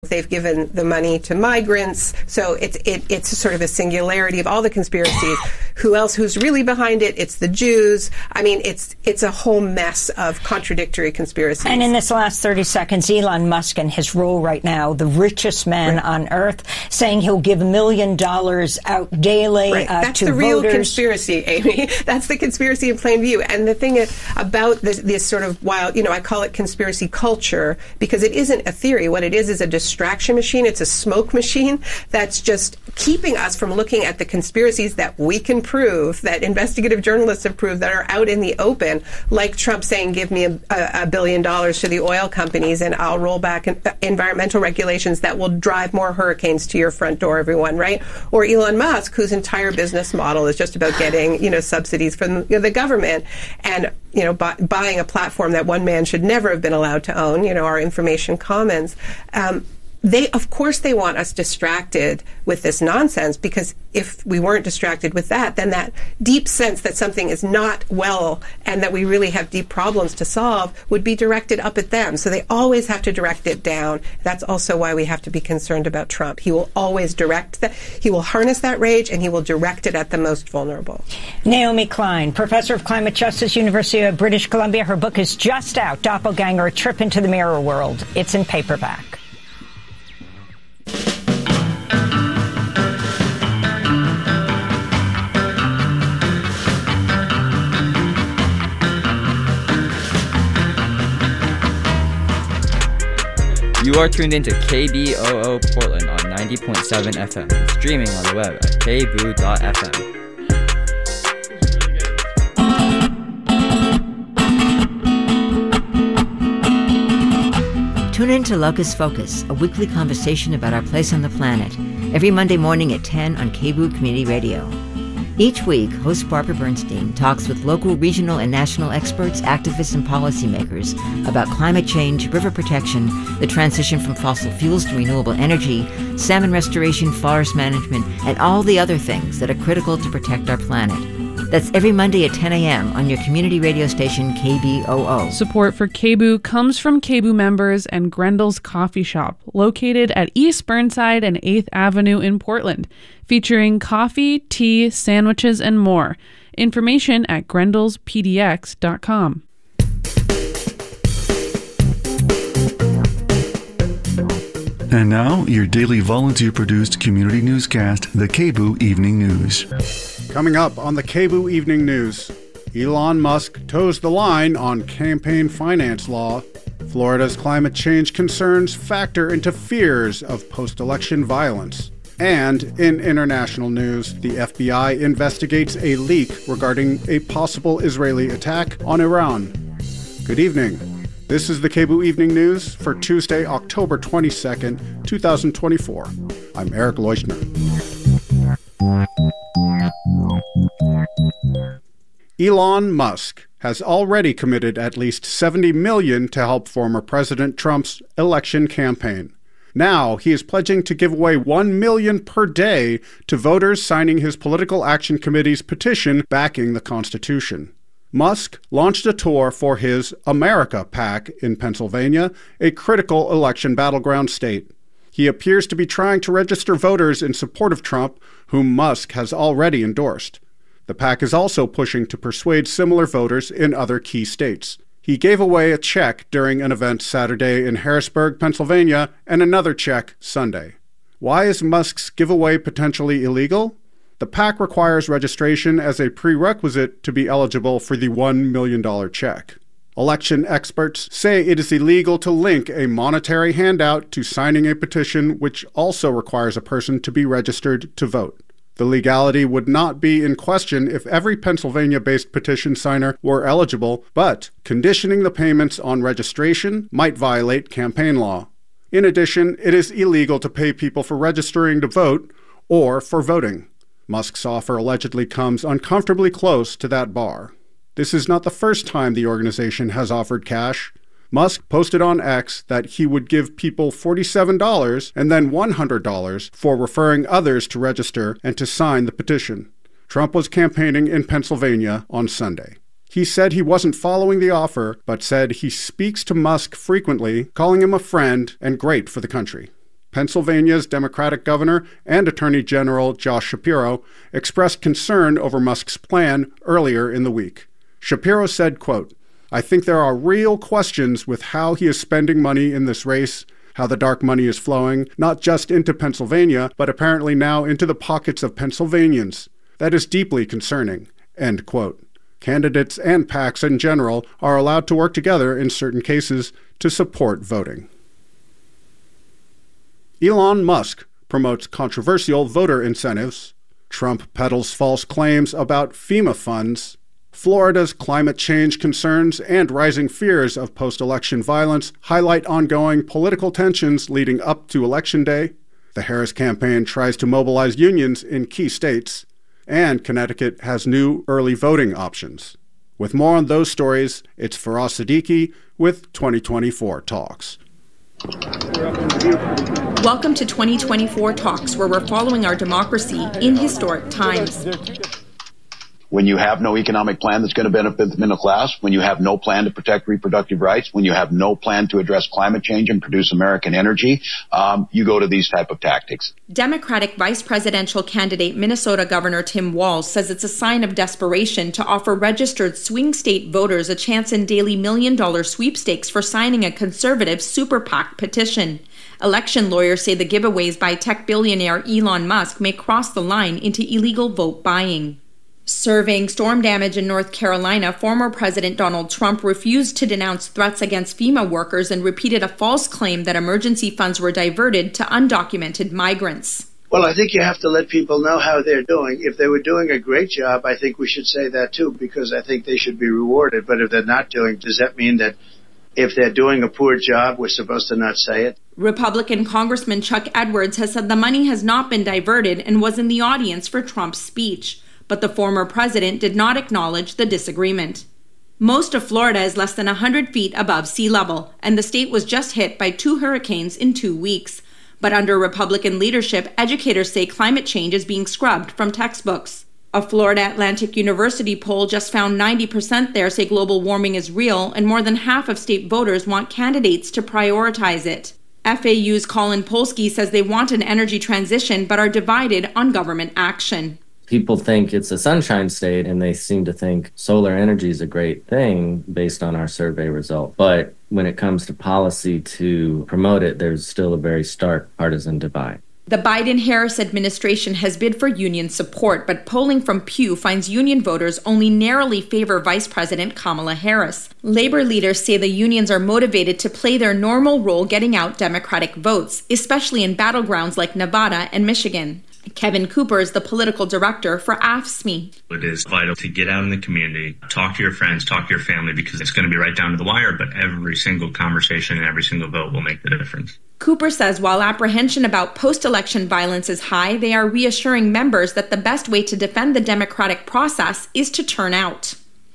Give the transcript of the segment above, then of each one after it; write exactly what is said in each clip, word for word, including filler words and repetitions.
They've given the money to migrants. So it's it, it's sort of a singularity of all the conspiracies. Who else? Who's really behind it? It's the Jews. I mean, it's it's a whole mess of contradictory conspiracies. And in this last thirty seconds, Elon Musk and his role right now, the richest man right. on earth, saying he'll give a million dollars out daily right. uh, That's to the real voters. conspiracy, Amy. That's the conspiracy in plain view. And the thing is about this, this sort of wild, you know, I call it conspiracy culture because it isn't a theory. What it is is a distraction machine. It's a smoke machine that's just keeping us from looking at the conspiracies that we can prove, that investigative journalists have proved, that are out in the open, like Trump saying, give me a, a, a billion dollars to the oil companies and I'll roll back in, uh, environmental regulations that will drive more hurricanes to your front door, everyone, right? Or Elon Musk, whose entire business model is just about getting, you know, subsidies from you know, the government and, you know, bu- buying a platform that one man should never have been allowed to own, you know, our information commons. Um, They, of course, they want us distracted with this nonsense because if we weren't distracted with that, then that deep sense that something is not well and that we really have deep problems to solve would be directed up at them. So they always have to direct it down. That's also why we have to be concerned about Trump. He will always direct that. He will harness that rage and he will direct it at the most vulnerable. Naomi Klein, professor of climate justice, University of British Columbia. Her book is just out, Doppelganger, A Trip into the Mirror World. It's in paperback. You are tuned into K B O O Portland on ninety point seven F M and streaming on the web at k b o o dot f m. Tune in to Locus Focus, a weekly conversation about our place on the planet, every Monday morning at ten on K B O O Community Radio. Each week, host Barbara Bernstein talks with local, regional, and national experts, activists, and policymakers about climate change, river protection, the transition from fossil fuels to renewable energy, salmon restoration, forest management, and all the other things that are critical to protect our planet. That's every Monday at ten a.m. on your community radio station, K B O O. Support for K B O O comes from K B O O members and Grendel's Coffee Shop, located at East Burnside and eighth Avenue in Portland, featuring coffee, tea, sandwiches, and more. Information at grendels p d x dot com. And now, your daily volunteer-produced community newscast, the K B O O Evening News. Coming up on the K B O O Evening News, Elon Musk toes the line on campaign finance law. Florida's climate change concerns factor into fears of post-election violence. And in international news, the F B I investigates a leak regarding a possible Israeli attack on Iran. Good evening. This is the K B O O Evening News for Tuesday, October twenty-second, twenty twenty-four. I'm Eric Leuchtner. Elon Musk has already committed at least seventy million dollars to help former President Trump's election campaign. Now he is pledging to give away one million dollars per day to voters signing his Political Action Committee's petition backing the Constitution. Musk launched a tour for his America PAC in Pennsylvania, a critical election battleground state. He appears to be trying to register voters in support of Trump, whom Musk has already endorsed. The PAC is also pushing to persuade similar voters in other key states. He gave away a check during an event Saturday in Harrisburg, Pennsylvania, and another check Sunday. Why is Musk's giveaway potentially illegal? The PAC requires registration as a prerequisite to be eligible for the one million dollars check. Election experts say it is illegal to link a monetary handout to signing a petition, which also requires a person to be registered to vote. The legality would not be in question if every Pennsylvania-based petition signer were eligible, but conditioning the payments on registration might violate campaign law. In addition, it is illegal to pay people for registering to vote or for voting. Musk's offer allegedly comes uncomfortably close to that bar. This is not the first time the organization has offered cash. Musk posted on X that he would give people forty-seven dollars and then one hundred dollars for referring others to register and to sign the petition. Trump was campaigning in Pennsylvania on Sunday. He said he wasn't following the offer, but said he speaks to Musk frequently, calling him a friend and great for the country. Pennsylvania's Democratic governor and Attorney General Josh Shapiro expressed concern over Musk's plan earlier in the week. Shapiro said, quote, "I think there are real questions with how he is spending money in this race, how the dark money is flowing, not just into Pennsylvania, but apparently now into the pockets of Pennsylvanians. That is deeply concerning," end quote. Candidates and PACs in general are allowed to work together in certain cases to support voting. Elon Musk promotes controversial voter incentives. Trump peddles false claims about FEMA funds. Florida's climate change concerns and rising fears of post-election violence highlight ongoing political tensions leading up to Election Day. The Harris campaign tries to mobilize unions in key states. And Connecticut has new early voting options. With more on those stories, it's Faraz Siddiqui with twenty twenty-four Talks. Welcome to twenty twenty-four Talks, where we're following our democracy in historic times. When you have no economic plan that's going to benefit the middle class, when you have no plan to protect reproductive rights, when you have no plan to address climate change and produce American energy, um, you go to these type of tactics. Democratic vice presidential candidate Minnesota Governor Tim Walz says it's a sign of desperation to offer registered swing state voters a chance in daily million-dollar sweepstakes for signing a conservative super PAC petition. Election lawyers say the giveaways by tech billionaire Elon Musk may cross the line into illegal vote buying. Surveying storm damage in North Carolina, former President Donald Trump refused to denounce threats against FEMA workers and repeated a false claim that emergency funds were diverted to undocumented migrants. Well, I think you have to let people know how they're doing. If they were doing a great job, I think we should say that too, because I think they should be rewarded. But if they're not doing, does that mean that if they're doing a poor job, we're supposed to not say it? Republican Congressman Chuck Edwards has said the money has not been diverted and was in the audience for Trump's speech. But the former president did not acknowledge the disagreement. Most of Florida is less than one hundred feet above sea level, and the state was just hit by two hurricanes in two weeks. But under Republican leadership, educators say climate change is being scrubbed from textbooks. A Florida Atlantic University poll just found ninety percent there say global warming is real, and more than half of state voters want candidates to prioritize it. F A U's Colin Polsky says they want an energy transition but are divided on government action. People think it's a sunshine state, and they seem to think solar energy is a great thing based on our survey result. But when it comes to policy to promote it, there's still a very stark partisan divide. The Biden-Harris administration has bid for union support, but polling from Pew finds union voters only narrowly favor Vice President Kamala Harris. Labor leaders say the unions are motivated to play their normal role getting out Democratic votes, especially in battlegrounds like Nevada and Michigan. Kevin Cooper is the political director for A F S C M E. It is vital to get out in the community, talk to your friends, talk to your family, because it's going to be right down to the wire, but every single conversation and every single vote will make the difference. Cooper says while apprehension about post-election violence is high, they are reassuring members that the best way to defend the democratic process is to turn out.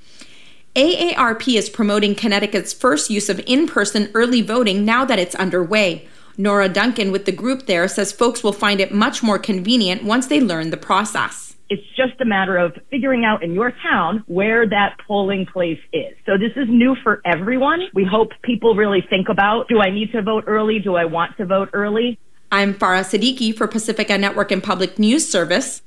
A A R P is promoting Connecticut's first use of in-person early voting now that it's underway. Nora Duncan with the group there says folks will find it much more convenient once they learn the process. It's just a matter of figuring out in your town where that polling place is. So this is new for everyone. We hope people really think about, do I need to vote early? Do I want to vote early? I'm Faraz Siddiqui for Pacifica Network and Public News Service.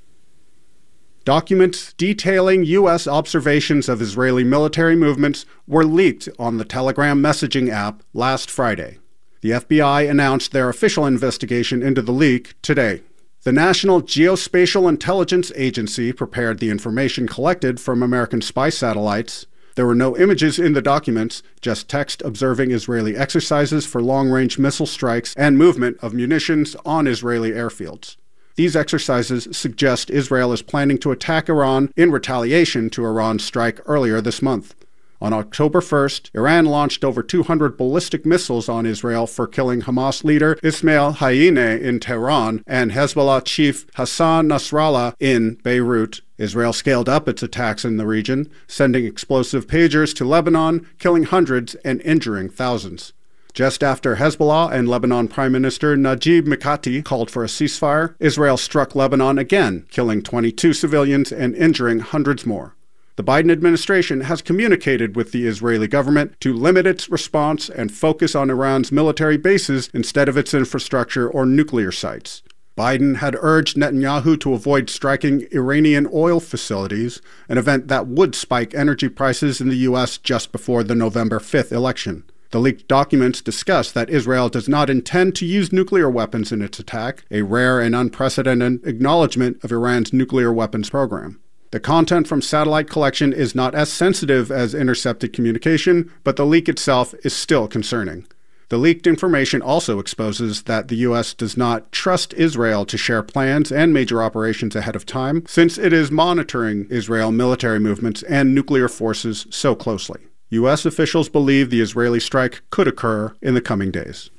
Documents detailing U S observations of Israeli military movements were leaked on the Telegram messaging app last Friday. The F B I announced their official investigation into the leak today. The National Geospatial Intelligence Agency prepared the information collected from American spy satellites. There were no images in the documents, just text observing Israeli exercises for long-range missile strikes and movement of munitions on Israeli airfields. These exercises suggest Israel is planning to attack Iran in retaliation to Iran's strike earlier this month. On October first, Iran launched over two hundred ballistic missiles on Israel for killing Hamas leader Ismail Haniyeh in Tehran and Hezbollah chief Hassan Nasrallah in Beirut. Israel scaled up its attacks in the region, sending explosive pagers to Lebanon, killing hundreds and injuring thousands. Just after Hezbollah and Lebanon Prime Minister Najib Mikati called for a ceasefire, Israel struck Lebanon again, killing twenty-two civilians and injuring hundreds more. The Biden administration has communicated with the Israeli government to limit its response and focus on Iran's military bases instead of its infrastructure or nuclear sites. Biden had urged Netanyahu to avoid striking Iranian oil facilities, an event that would spike energy prices in the U S just before the November fifth election. The leaked documents discuss that Israel does not intend to use nuclear weapons in its attack, a rare and unprecedented acknowledgement of Iran's nuclear weapons program. The content from satellite collection is not as sensitive as intercepted communication, but the leak itself is still concerning. The leaked information also exposes that the U S does not trust Israel to share plans and major operations ahead of time, since it is monitoring Israel military movements and nuclear forces so closely. U S officials believe the Israeli strike could occur in the coming days.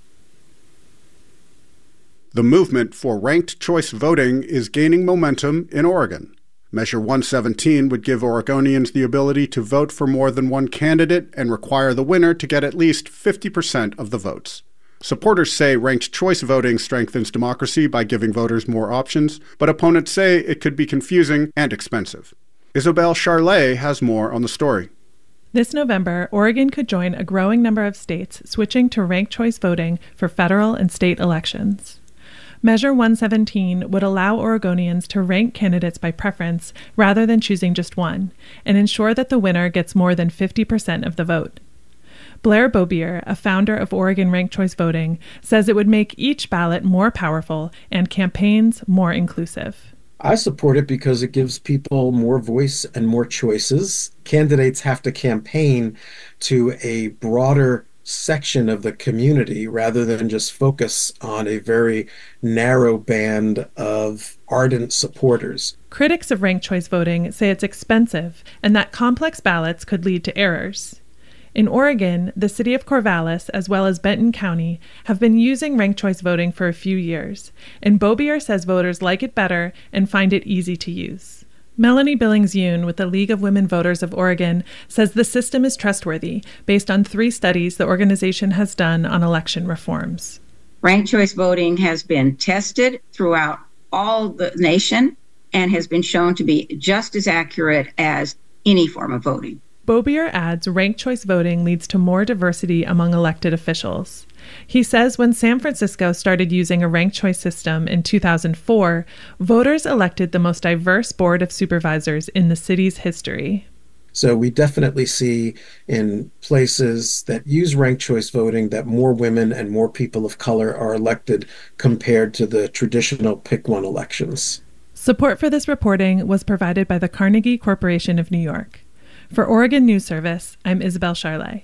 The movement for ranked choice voting is gaining momentum in Oregon. Measure one seventeen would give Oregonians the ability to vote for more than one candidate and require the winner to get at least fifty percent of the votes. Supporters say ranked choice voting strengthens democracy by giving voters more options, but opponents say it could be confusing and expensive. Isabel Charlet has more on the story. This November, Oregon could join a growing number of states switching to ranked choice voting for federal and state elections. Measure one seventeen would allow Oregonians to rank candidates by preference rather than choosing just one, and ensure that the winner gets more than fifty percent of the vote. Blair Bobier, a founder of Oregon Ranked Choice Voting, says it would make each ballot more powerful and campaigns more inclusive. I support it because it gives people more voice and more choices. Candidates have to campaign to a broader section of the community rather than just focus on a very narrow band of ardent supporters. Critics of ranked choice voting say it's expensive and that complex ballots could lead to errors. In Oregon, the city of Corvallis, as well as Benton County, have been using ranked choice voting for a few years, and Bobier says voters like it better and find it easy to use. Melanie Billings-Yoon with the League of Women Voters of Oregon says the system is trustworthy based on three studies the organization has done on election reforms. Ranked choice voting has been tested throughout all the nation and has been shown to be just as accurate as any form of voting. Bobier adds ranked choice voting leads to more diversity among elected officials. He says when San Francisco started using a ranked choice system in two thousand four, voters elected the most diverse board of supervisors in the city's history. So we definitely see in places that use ranked choice voting that more women and more people of color are elected compared to the traditional pick one elections. Support for this reporting was provided by the Carnegie Corporation of New York. For Oregon News Service, I'm Isabel Charlet.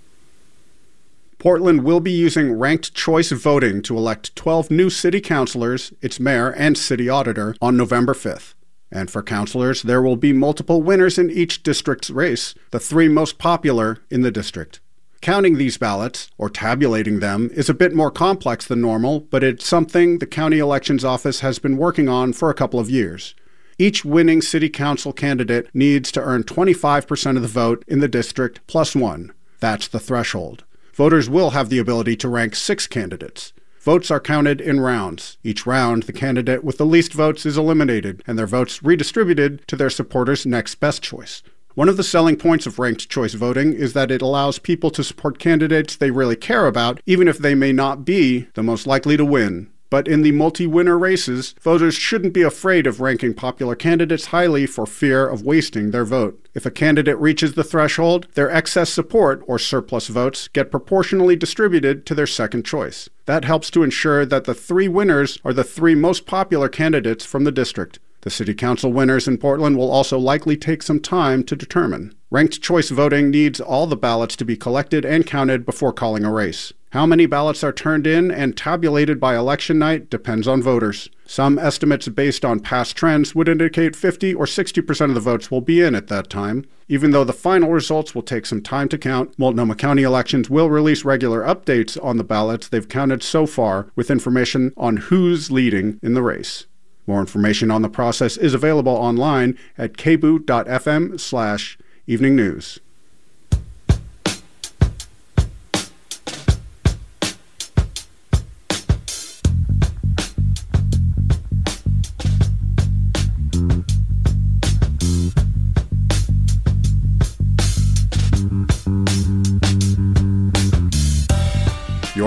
Portland will be using ranked choice voting to elect twelve new city councilors, its mayor, and city auditor on November fifth. And for councilors, there will be multiple winners in each district's race, the three most popular in the district. Counting these ballots, or tabulating them, is a bit more complex than normal, but it's something the county elections office has been working on for a couple of years. Each winning city council candidate needs to earn twenty-five percent of the vote in the district plus one. That's the threshold. Voters will have the ability to rank six candidates. Votes are counted in rounds. Each round, the candidate with the least votes is eliminated, and their votes redistributed to their supporters' next best choice. One of the selling points of ranked choice voting is that it allows people to support candidates they really care about, even if they may not be the most likely to win. But in the multi-winner races, voters shouldn't be afraid of ranking popular candidates highly for fear of wasting their vote. If a candidate reaches the threshold, their excess support, or surplus votes, get proportionally distributed to their second choice. That helps to ensure that the three winners are the three most popular candidates from the district. The city council winners in Portland will also likely take some time to determine. Ranked choice voting needs all the ballots to be collected and counted before calling a race. How many ballots are turned in and tabulated by election night depends on voters. Some estimates based on past trends would indicate fifty or sixty percent of the votes will be in at that time. Even though the final results will take some time to count, Multnomah County Elections will release regular updates on the ballots they've counted so far with information on who's leading in the race. More information on the process is available online at kboo.fm slash evening news.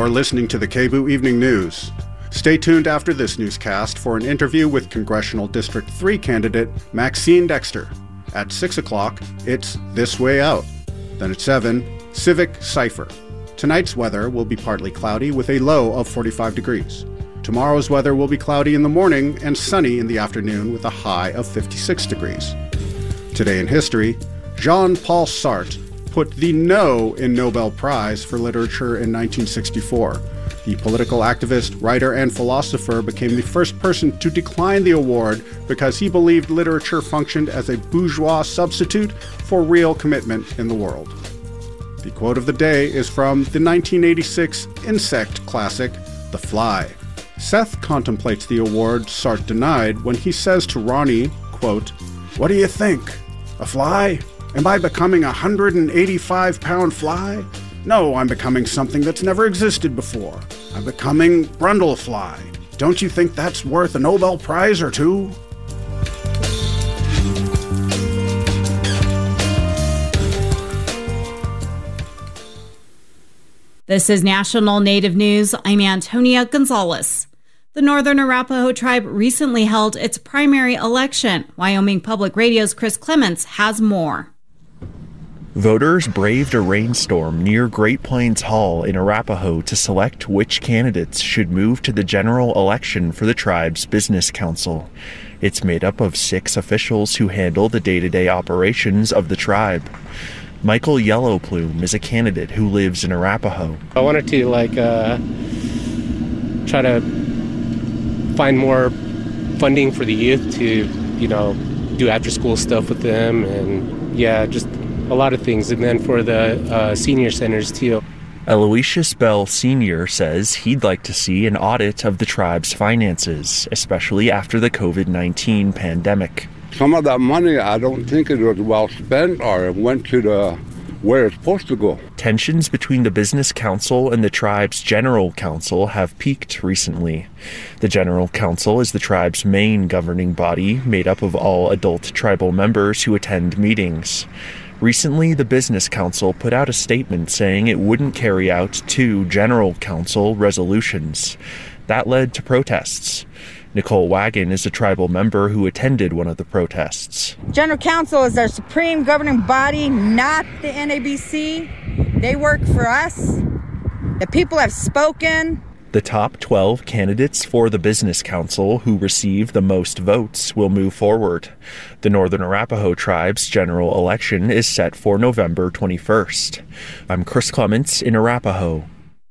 are listening to the K B O O Evening News. Stay tuned after this newscast for an interview with Congressional District three candidate Maxine Dexter. At six o'clock, it's This Way Out. Then at seven, Civic Cipher. Tonight's weather will be partly cloudy with a low of forty-five degrees. Tomorrow's weather will be cloudy in the morning and sunny in the afternoon with a high of fifty-six degrees. Today in history, Jean-Paul Sartre put the no in Nobel Prize for Literature in nineteen sixty-four. The political activist, writer, and philosopher became the first person to decline the award because he believed literature functioned as a bourgeois substitute for real commitment in the world. The quote of the day is from the nineteen eighty-six insect classic, The Fly. Seth contemplates the award Sartre denied when he says to Ronnie, quote, "What do you think? A fly? Am I becoming a one hundred eighty-five pound fly? No, I'm becoming something that's never existed before. I'm becoming Brundlefly. Don't you think that's worth a Nobel Prize or two?" This is National Native News. I'm Antonia Gonzalez. The Northern Arapaho tribe recently held its primary election. Wyoming Public Radio's Chris Clements has more. Voters braved a rainstorm near Great Plains Hall in Arapaho to select which candidates should move to the general election for the tribe's business council. It's made up of six officials who handle the day-to-day operations of the tribe. Michael Yellowplume is a candidate who lives in Arapaho. I wanted to like uh, try to find more funding for the youth to, you know, do after-school stuff with them, and yeah, just a lot of things. And then for the uh, senior centers too. Aloysius Bell Senior says he'd like to see an audit of the tribe's finances, especially after the covid nineteen pandemic. Some of that money, I don't think it was well spent, or it went to the where it's supposed to go. Tensions between the business council and the tribe's general council have peaked recently. The general council is the tribe's main governing body, made up of all adult tribal members who attend meetings. Recently, the business council put out a statement saying it wouldn't carry out two general council resolutions. That led to protests. Nicole Wagon is a tribal member who attended one of the protests. General Council is our supreme governing body, not the N A B C. They work for us. The people have spoken. The top twelve candidates for the Business Council who receive the most votes will move forward. The Northern Arapaho Tribe's general election is set for November twenty-first. I'm Chris Clements in Arapaho.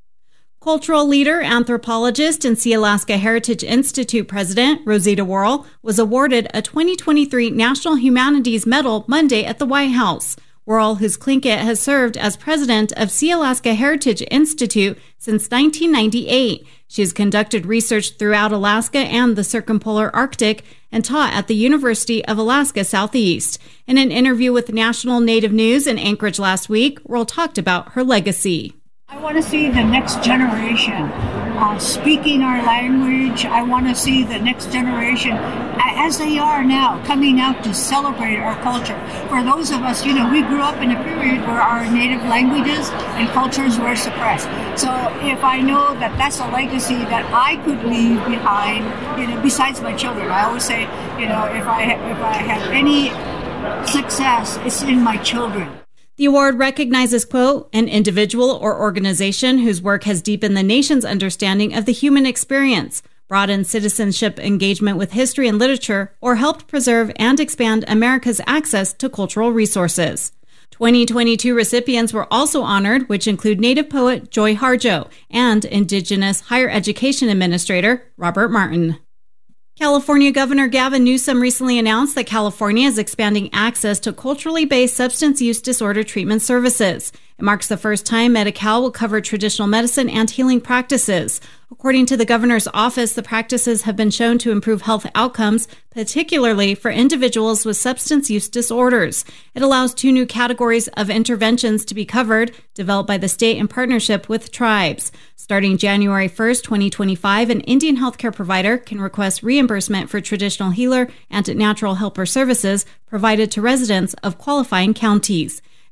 Cultural leader, anthropologist, and Sealaska Heritage Institute president Rosita Worrell was awarded a twenty twenty-three National Humanities Medal Monday at the White House. Worrell, whose Tlingit has served as president of Sealaska Heritage Institute since nineteen ninety-eight. She has conducted research throughout Alaska and the circumpolar Arctic and taught at the University of Alaska Southeast. In an interview with National Native News in Anchorage last week, Worrell talked about her legacy. I want to see the next generation uh, speaking our language. I want to see the next generation, as they are now, coming out to celebrate our culture. For those of us, you know, we grew up in a period where our native languages and cultures were suppressed. So if I know that that's a legacy that I could leave behind, you know, besides my children, I always say, you know, if I if I have any success, it's in my children. The award recognizes, quote, an individual or organization whose work has deepened the nation's understanding of the human experience, broadened citizenship engagement with history and literature, or helped preserve and expand America's access to cultural resources. twenty twenty-two recipients were also honored, which include Native poet Joy Harjo and Indigenous Higher Education Administrator Robert Martin. California Governor Gavin Newsom recently announced that California is expanding access to culturally based substance use disorder treatment services. It marks the first time Medi-Cal will cover traditional medicine and healing practices. According to the governor's office, the practices have been shown to improve health outcomes, particularly for individuals with substance use disorders. It allows two new categories of interventions to be covered, developed by the state in partnership with tribes. Starting January first, twenty twenty-five, an Indian healthcare provider can request reimbursement for traditional healer and natural helper services provided to residents of qualifying counties.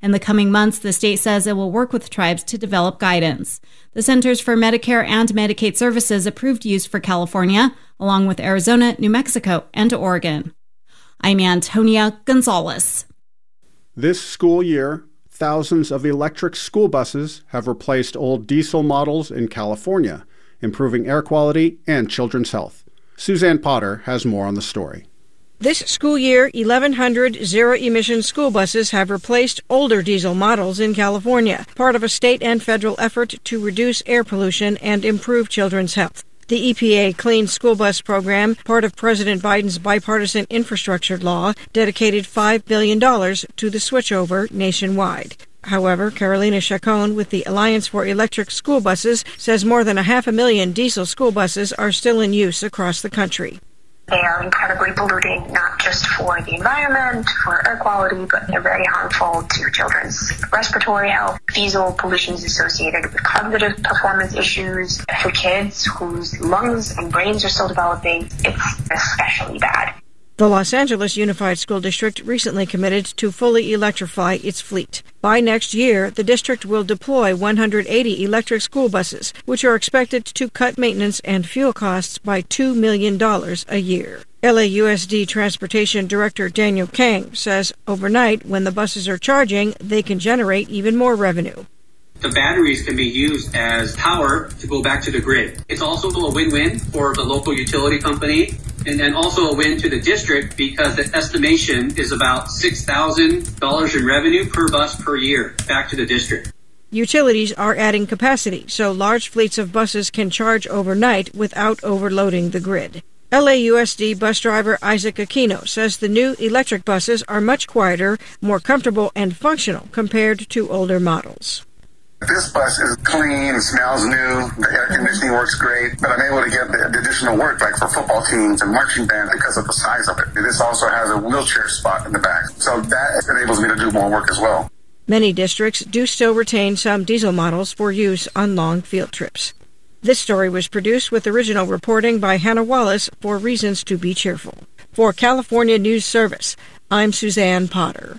In the coming months, the state says it will work with tribes to develop guidance. The Centers for Medicare and Medicaid Services approved use for California, along with Arizona, New Mexico, and Oregon. I'm Antonia Gonzalez. This school year, thousands of electric school buses have replaced old diesel models in California, improving air quality and children's health. Suzanne Potter has more on the story. This school year, eleven hundred zero-emission school buses have replaced older diesel models in California, part of a state and federal effort to reduce air pollution and improve children's health. The E P A Clean School Bus Program, part of President Biden's bipartisan infrastructure law, dedicated five billion dollars to the switchover nationwide. However, Carolina Chacon with the Alliance for Electric School Buses says more than a half a million diesel school buses are still in use across the country. They are incredibly polluting, not just for the environment, for air quality, but they're very harmful to children's respiratory health. Diesel pollution is associated with cognitive performance issues. For kids whose lungs and brains are still developing, it's especially bad. The Los Angeles Unified School District recently committed to fully electrify its fleet. By next year, the district will deploy one hundred eighty electric school buses, which are expected to cut maintenance and fuel costs by two million dollars a year. L A U S D Transportation Director Daniel Kang says overnight, when the buses are charging, they can generate even more revenue. The batteries can be used as power to go back to the grid. It's also a win-win for the local utility company, and then also a win to the district because the estimation is about six thousand dollars in revenue per bus per year back to the district. Utilities are adding capacity, so large fleets of buses can charge overnight without overloading the grid. L A U S D bus driver Isaac Aquino says the new electric buses are much quieter, more comfortable, and functional compared to older models. This bus is clean, it smells new, the air conditioning works great, but I'm able to get the additional work like for football teams and marching band because of the size of it. This also has a wheelchair spot in the back, so that enables me to do more work as well. Many districts do still retain some diesel models for use on long field trips. This story was produced with original reporting by Hannah Wallace for Reasons to Be Cheerful. For California News Service, I'm Suzanne Potter.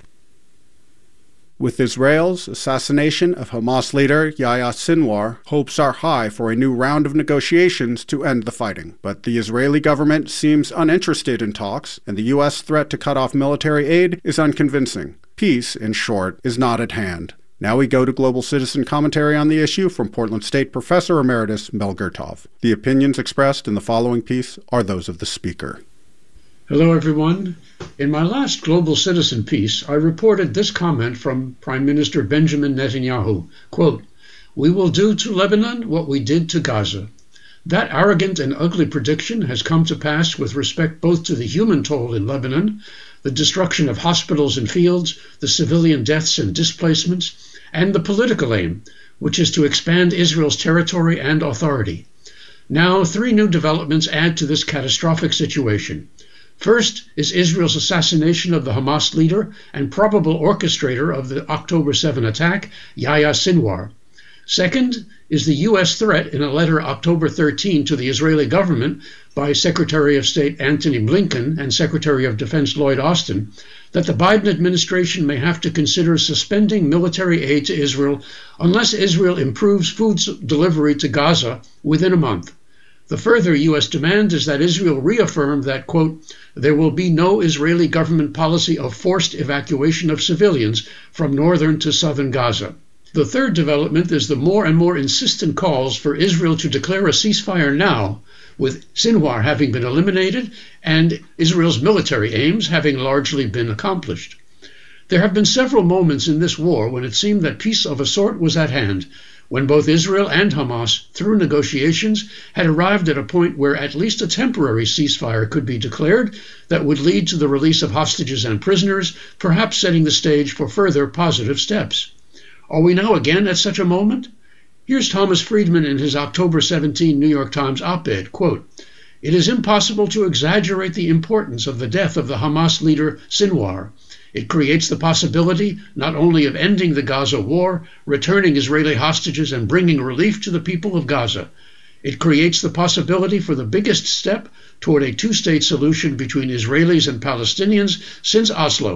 With Israel's assassination of Hamas leader Yahya Sinwar, hopes are high for a new round of negotiations to end the fighting. But the Israeli government seems uninterested in talks, and the U S threat to cut off military aid is unconvincing. Peace, in short, is not at hand. Now we go to Global Citizen commentary on the issue from Portland State Professor Emeritus Mel Gurtov. The opinions expressed in the following piece are those of the speaker. Hello, everyone. In my last Global Citizen piece, I reported this comment from Prime Minister Benjamin Netanyahu, quote, "We will do to Lebanon what we did to Gaza." That arrogant and ugly prediction has come to pass with respect both to the human toll in Lebanon, the destruction of hospitals and fields, the civilian deaths and displacements, and the political aim, which is to expand Israel's territory and authority. Now, three new developments add to this catastrophic situation. First is Israel's assassination of the Hamas leader and probable orchestrator of the October seventh attack, Yahya Sinwar. Second is the U S threat in a letter October thirteenth to the Israeli government by Secretary of State Antony Blinken and Secretary of Defense Lloyd Austin that the Biden administration may have to consider suspending military aid to Israel unless Israel improves food delivery to Gaza within a month. The further U S demand is that Israel reaffirm that, quote, "there will be no Israeli government policy of forced evacuation of civilians from northern to southern Gaza." The third development is the more and more insistent calls for Israel to declare a ceasefire now, with Sinwar having been eliminated and Israel's military aims having largely been accomplished. There have been several moments in this war when it seemed that peace of a sort was at hand, when both Israel and Hamas, through negotiations, had arrived at a point where at least a temporary ceasefire could be declared that would lead to the release of hostages and prisoners, perhaps setting the stage for further positive steps. Are we now again at such a moment? Here's Thomas Friedman in his October seventeenth New York Times op-ed, quote, "It is impossible to exaggerate the importance of the death of the Hamas leader Sinwar. It creates the possibility not only of ending the Gaza war, returning Israeli hostages, and bringing relief to the people of Gaza. It creates the possibility for the biggest step toward a two-state solution between Israelis and Palestinians since Oslo,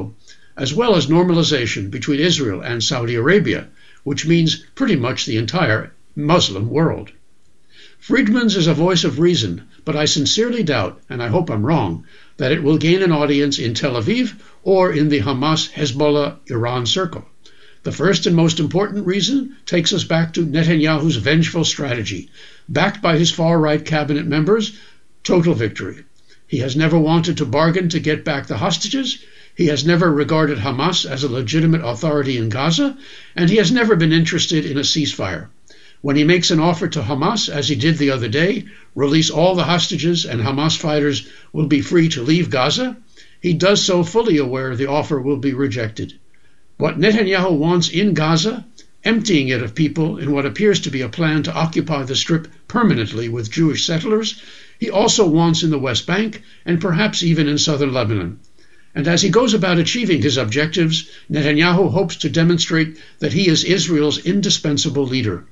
as well as normalization between Israel and Saudi Arabia, which means pretty much the entire Muslim world. Friedman's is a voice of reason, but I sincerely doubt, and I hope I'm wrong, that it will gain an audience in Tel Aviv or in the Hamas-Hezbollah-Iran circle. The first and most important reason takes us back to Netanyahu's vengeful strategy. Backed by his far-right cabinet members, total victory. He has never wanted to bargain to get back the hostages, he has never regarded Hamas as a legitimate authority in Gaza, and he has never been interested in a ceasefire. When he makes an offer to Hamas, as he did the other day, release all the hostages and Hamas fighters will be free to leave Gaza, he does so fully aware the offer will be rejected. What Netanyahu wants in Gaza, emptying it of people in what appears to be a plan to occupy the Strip permanently with Jewish settlers, he also wants in the West Bank and perhaps even in southern Lebanon. And as he goes about achieving his objectives, Netanyahu hopes to demonstrate that he is Israel's indispensable leader.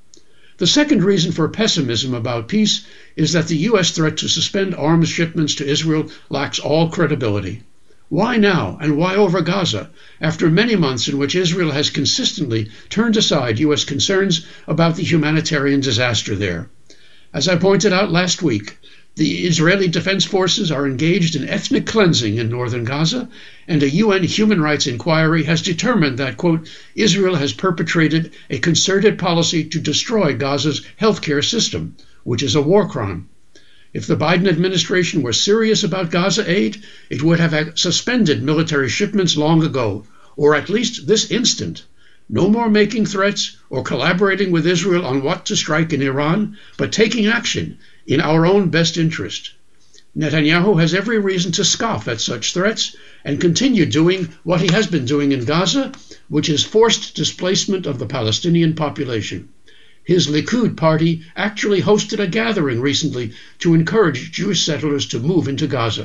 The second reason for pessimism about peace is that the U S threat to suspend arms shipments to Israel lacks all credibility. Why now, and why over Gaza, after many months in which Israel has consistently turned aside U S concerns about the humanitarian disaster there? As I pointed out last week, the Israeli Defense Forces are engaged in ethnic cleansing in northern Gaza, and a U N human rights inquiry has determined that, quote, Israel has perpetrated a concerted policy to destroy Gaza's healthcare system, which is a war crime. If the Biden administration were serious about Gaza aid, it would have suspended military shipments long ago, or at least this instant. No more making threats or collaborating with Israel on what to strike in Iran, but taking action in our own best interest. Netanyahu has every reason to scoff at such threats and continue doing what he has been doing in Gaza, which is forced displacement of the Palestinian population. His Likud party actually hosted a gathering recently to encourage Jewish settlers to move into Gaza.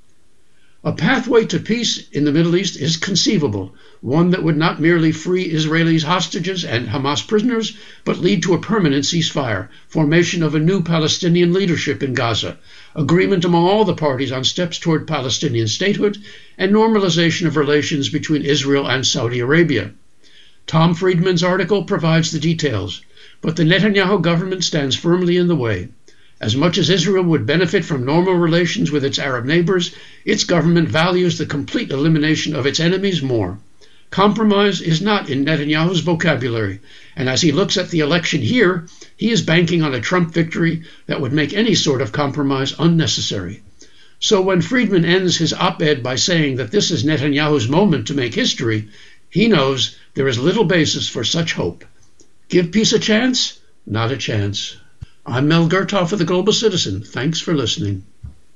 A pathway to peace in the Middle East is conceivable, one that would not merely free Israelis hostages and Hamas prisoners, but lead to a permanent ceasefire, formation of a new Palestinian leadership in Gaza, agreement among all the parties on steps toward Palestinian statehood, and normalization of relations between Israel and Saudi Arabia. Tom Friedman's article provides the details, but the Netanyahu government stands firmly in the way. As much as Israel would benefit from normal relations with its Arab neighbors, its government values the complete elimination of its enemies more. Compromise is not in Netanyahu's vocabulary, and as he looks at the election here, he is banking on a Trump victory that would make any sort of compromise unnecessary. So when Friedman ends his op-ed by saying that this is Netanyahu's moment to make history, he knows there is little basis for such hope. Give peace a chance? Not a chance. I'm Mel Gertoff of the Global Citizen. Thanks for listening.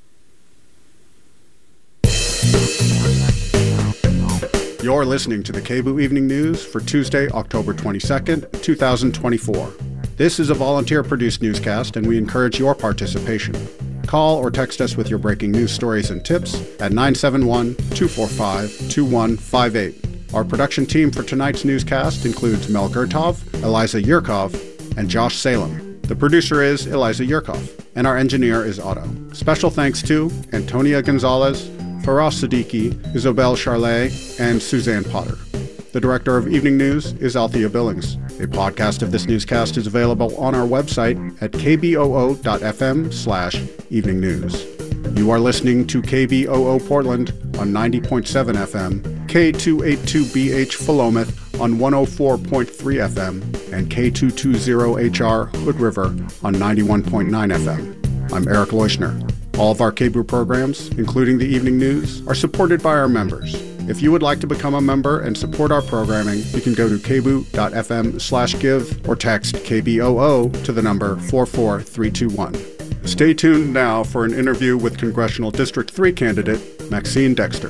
You're listening to the K B O O Evening News for Tuesday, October twenty-second, two thousand twenty-four. This is a volunteer-produced newscast, and we encourage your participation. Call or text us with your breaking news stories and tips at nine seven one, two four five, two one five eight. Our production team for tonight's newscast includes Mel Gertov, Eliza Yurkov, and Josh Salem. The producer is Eliza Yurkov, and our engineer is Otto. Special thanks to Antonia Gonzalez, Faraz Siddiqui, Isabel Charlet, and Suzanne Potter. The director of Evening News is Althea Billings. A podcast of this newscast is available on our website at kboo.fm slash evening news. You are listening to K B O O Portland on ninety point seven F M, K two eighty-two B H Philomath on one oh four point three F M, and K two twenty H R Hood River on ninety-one point nine F M. I'm Eric Leuschner. All of our K B O O programs, including the evening news, are supported by our members. If you would like to become a member and support our programming, you can go to kboo.fm slash give or text K B O O to the number four four three two one. Stay tuned now for an interview with Congressional District three candidate Maxine Dexter.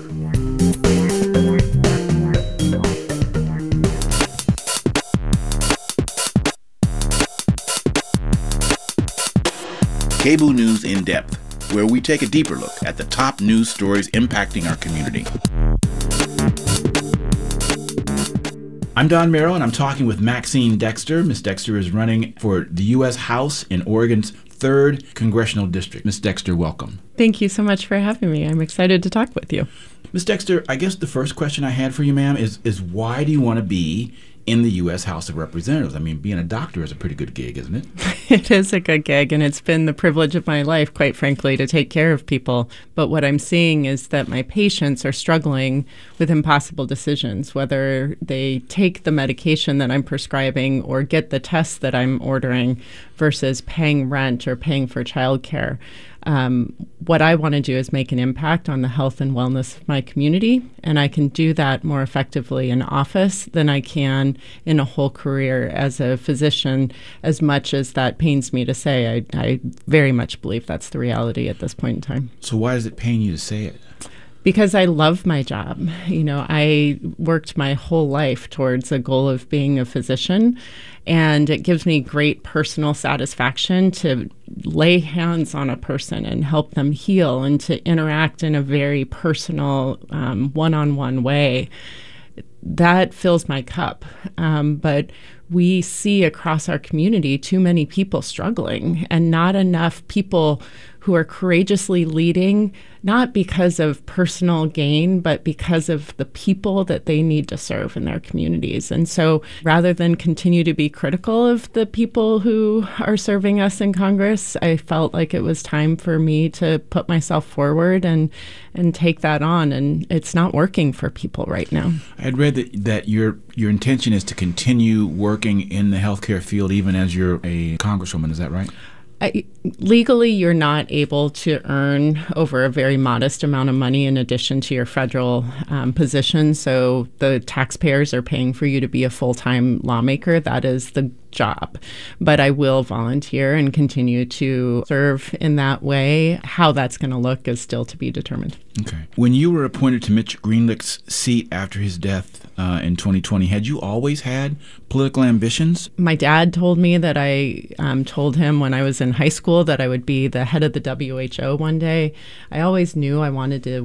K B O O News in Depth, where we take a deeper look at the top news stories impacting our community. I'm Don Merrill, and I'm talking with Maxine Dexter. Miz Dexter is running for the U S House in Oregon's third Congressional District. Miz Dexter, welcome. Thank you so much for having me. I'm excited to talk with you. Miz Dexter, I guess the first question I had for you, ma'am, is is why do you want to be in the U S House of Representatives? I mean, being a doctor is a pretty good gig, isn't it? It is a good gig, and it's been the privilege of my life, quite frankly, to take care of people. But what I'm seeing is that my patients are struggling with impossible decisions, whether they take the medication that I'm prescribing or get the tests that I'm ordering versus paying rent or paying for childcare. Um, what I want to do is make an impact on the health and wellness of my community, and I can do that more effectively in office than I can in a whole career as a physician, as much as that pains me to say. I, I very much believe that's the reality at this point in time. So why does it pain you to say it? Because I love my job. You know, I worked my whole life towards a goal of being a physician, and it gives me great personal satisfaction to lay hands on a person and help them heal and to interact in a very personal, um, one-on-one way. That fills my cup. Um, but we see across our community too many people struggling and not enough people who are courageously leading, not because of personal gain, but because of the people that they need to serve in their communities. And so rather than continue to be critical of the people who are serving us in Congress, I felt like it was time for me to put myself forward and and take that on. And it's not working for people right now. I had read that, that your your intention is to continue working in the healthcare field even as you're a congresswoman. Is that right? I, legally, you're not able to earn over a very modest amount of money in addition to your federal um, position. So the taxpayers are paying for you to be a full-time lawmaker. That is the job. But I will volunteer and continue to serve in that way. How that's going to look is still to be determined. Okay. When you were appointed to Mitch Greenlick's seat after his death uh, in twenty twenty, had you always had political ambitions? My dad told me that I um, told him when I was in high school that I would be the head of the W H O one day. I always knew I wanted to